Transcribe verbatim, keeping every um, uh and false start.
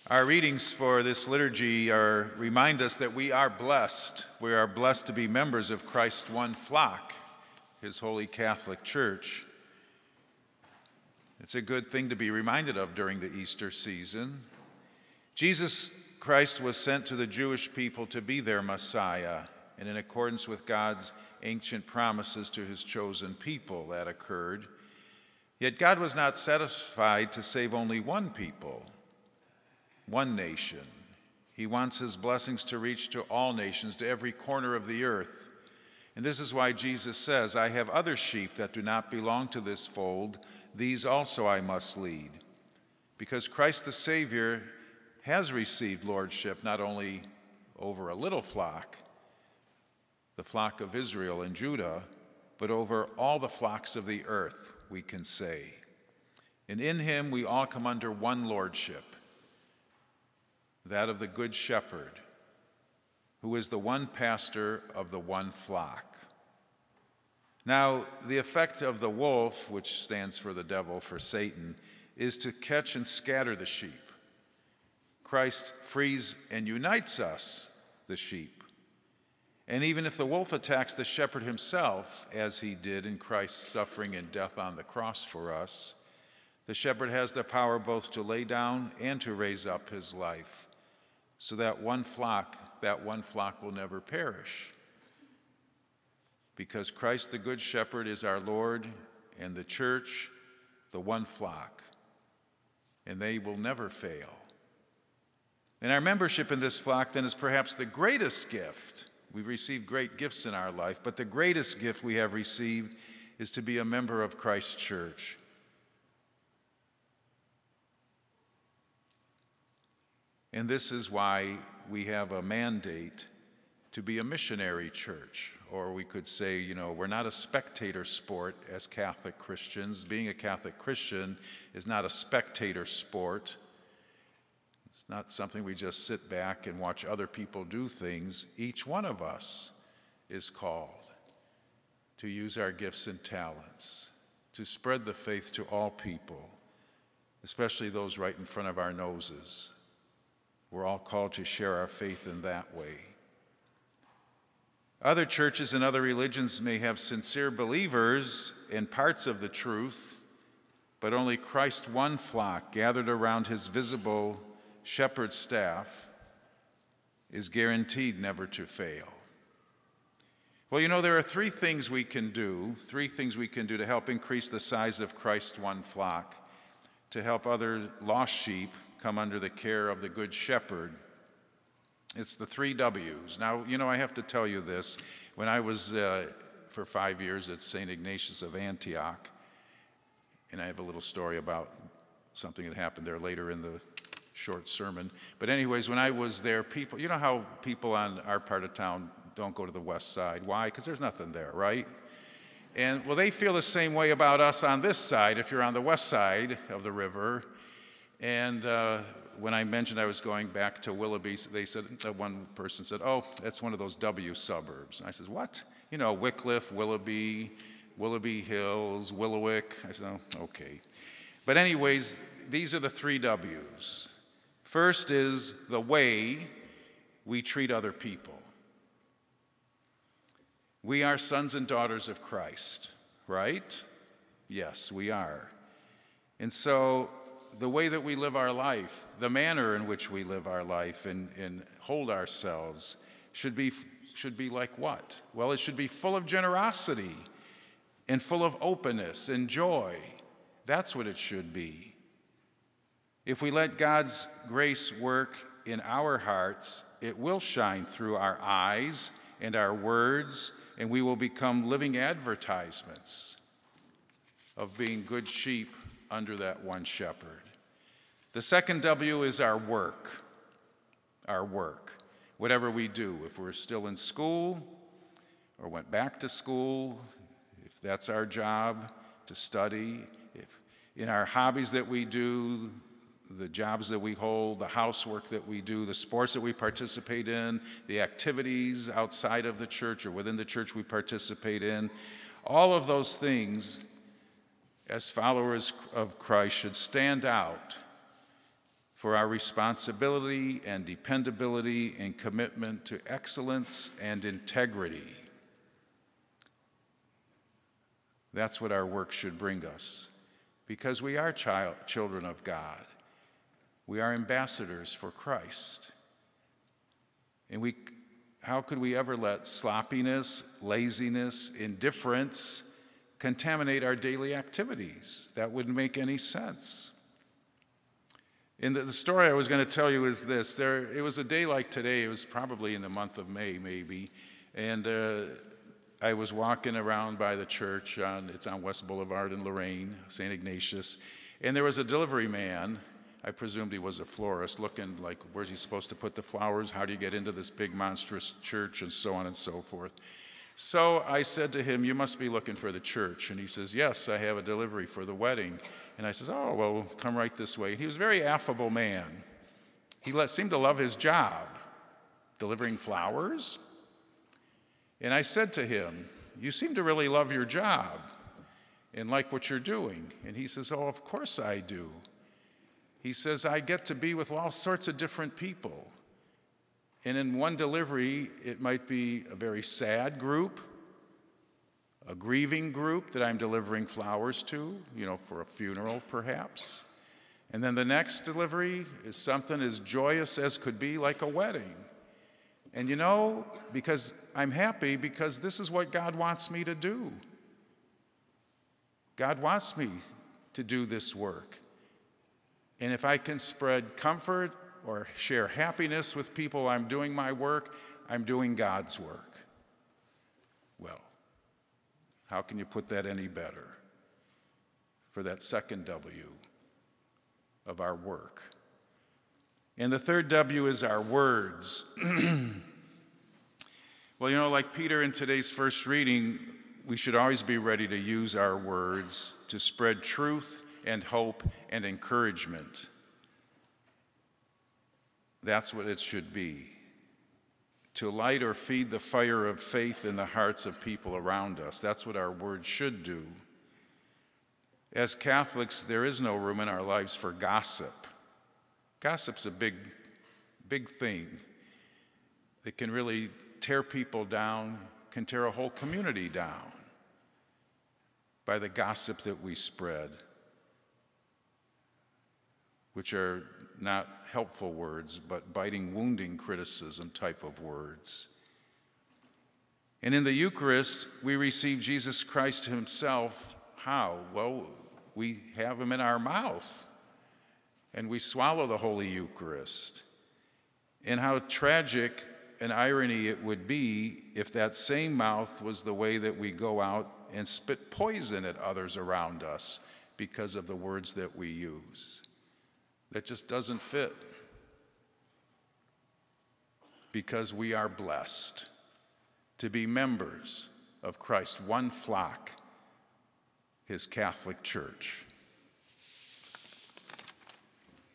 Our readings for this liturgy are remind us that we are blessed. We are blessed to be members of Christ's one flock, his holy Catholic Church. It's a good thing to be reminded of during the Easter season. Jesus Christ was sent to the Jewish people to be their Messiah, and in accordance with God's ancient promises to his chosen people, that occurred. Yet God was not satisfied to save only one people, one nation. He wants his blessings to reach to all nations, to every corner of the earth. And this is why Jesus says, I have other sheep that do not belong to this fold. These also I must lead. Because Christ the Savior has received lordship not only over a little flock, the flock of Israel and Judah, but over all the flocks of the earth, we can say. And in him we all come under one lordship, that of the Good Shepherd, who is the one pastor of the one flock. Now, the effect of the wolf, which stands for the devil, for Satan, is to catch and scatter the sheep. Christ frees and unites us, the sheep. And even if the wolf attacks the shepherd himself, as he did in Christ's suffering and death on the cross for us, the shepherd has the power both to lay down and to raise up his life, so that one flock, that one flock will never perish. Because Christ the Good Shepherd is our Lord, and the church, the one flock, and they will never fail. And our membership in this flock then is perhaps the greatest gift. We've received great gifts in our life, but the greatest gift we have received is to be a member of Christ's church. And this is why we have a mandate to be a missionary church. Or we could say, you know, we're not a spectator sport as Catholic Christians. Being a Catholic Christian is not a spectator sport. It's not something we just sit back and watch other people do things. Each one of us is called to use our gifts and talents, to spread the faith to all people, especially those right in front of our noses. We're all called to share our faith in that way. Other churches and other religions may have sincere believers in parts of the truth, but only Christ's one flock gathered around his visible shepherd staff is guaranteed never to fail. Well, you know, there are three things we can do, three things we can do to help increase the size of Christ's one flock, to help other lost sheep come under the care of the Good Shepherd. It's the three W's. Now, you know, I have to tell you this. When I was uh, for five years at Saint Ignatius of Antioch, and I have a little story about something that happened there later in the short sermon. But anyways, when I was there, people, you know how people on our part of town don't go to the west side. Why? Because there's nothing there, right? And, well, they feel the same way about us on this side, if you're on the west side of the river. And uh, when I mentioned I was going back to Willoughby, they said, uh, one person said, oh, that's one of those W suburbs. And I said, what? You know, Wycliffe, Willoughby, Willoughby Hills, Willowick. I said, oh, okay. But anyways, these are the three W's. First is the way we treat other people. We are sons and daughters of Christ, right? Yes, we are. And so the way that we live our life, the manner in which we live our life and, and hold ourselves should be, should be like what? Well, it should be full of generosity and full of openness and joy. That's what it should be. If we let God's grace work in our hearts, it will shine through our eyes and our words, and we will become living advertisements of being good sheep under that one shepherd. The second W is our work. Our work. Whatever we do, if we're still in school or went back to school, if that's our job to study, if in our hobbies that we do, the jobs that we hold, the housework that we do, the sports that we participate in, the activities outside of the church or within the church we participate in, all of those things as followers of Christ should stand out for our responsibility and dependability and commitment to excellence and integrity. That's what our work should bring us, because we are child, children of God. We are ambassadors for Christ. And we, how could we ever let sloppiness, laziness, indifference contaminate our daily activities? That wouldn't make any sense. And the, the story I was going to tell you is this. There, it was a day like today. It was probably in the month of May, maybe. And uh, I was walking around by the church. On, it's on West Boulevard in Lorraine, Saint Ignatius. And there was a delivery man. I presumed he was a florist, looking like, where's he supposed to put the flowers? How do you get into this big, monstrous church? And so on and so forth. So I said to him, you must be looking for the church. And he says, yes, I have a delivery for the wedding. And I says, oh, well, come right this way. He was a very affable man. He let, seemed to love his job, delivering flowers. And I said to him, you seem to really love your job and like what you're doing. And he says, oh, of course I do. He says, I get to be with all sorts of different people. And in one delivery, it might be a very sad group, a grieving group that I'm delivering flowers to, you know, for a funeral perhaps. And then the next delivery is something as joyous as could be, like a wedding. And you know, because I'm happy because this is what God wants me to do. God wants me to do this work. And if I can spread comfort or share happiness with people, I'm doing my work, I'm doing God's work. Well, how can you put that any better for that second W of our work? And the third W is our words. Well, you know, like Peter in today's first reading, we should always be ready to use our words to spread truth and hope and encouragement. That's what it should be. To light or feed the fire of faith in the hearts of people around us. That's what our words should do. As Catholics, there is no room in our lives for gossip. Gossip's a big, big thing. It can really tear people down, can tear a whole community down by the gossip that we spread, which are not helpful words, but biting, wounding criticism type of words. And in the Eucharist, we receive Jesus Christ himself. How? Well, we have him in our mouth, and we swallow the Holy Eucharist. And how tragic an irony it would be if that same mouth was the way that we go out and spit poison at others around us because of the words that we use. That just doesn't fit, because we are blessed to be members of Christ's one flock, his Catholic Church.